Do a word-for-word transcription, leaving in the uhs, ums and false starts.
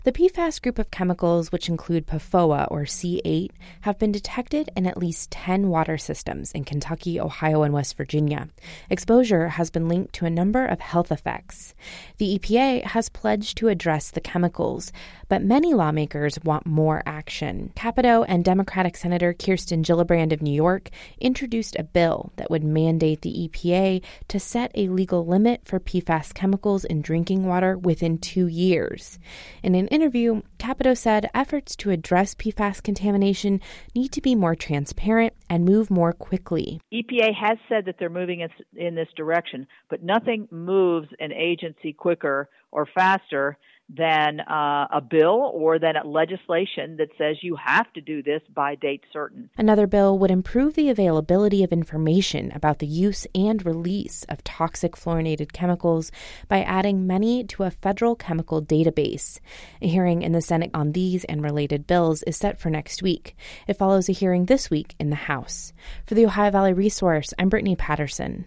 The P FAS group of chemicals, which include P F O A or C eight, have been detected in at least ten water systems in Kentucky, Ohio, and West Virginia. Exposure has been linked to a number of health effects. The E P A has pledged to address the chemicals, but many lawmakers want more action. Capito and Democratic Senator Kirsten Gillibrand of New York introduced a bill that would mandate the E P A to set a legal limit for P FAS chemicals in drinking water within two years. In an interview, Capito said efforts to address P FAS contamination need to be more transparent and move more quickly. E P A has said that they're moving in this direction, but nothing moves an agency quicker or faster than uh, a bill or than a legislation that says you have to do this by date certain. Another bill would improve the availability of information about the use and release of toxic fluorinated chemicals by adding many to a federal chemical database. A hearing in the Senate on these and related bills is set for next week. It follows a hearing this week in the House. For the Ohio Valley Resource, I'm Brittany Patterson.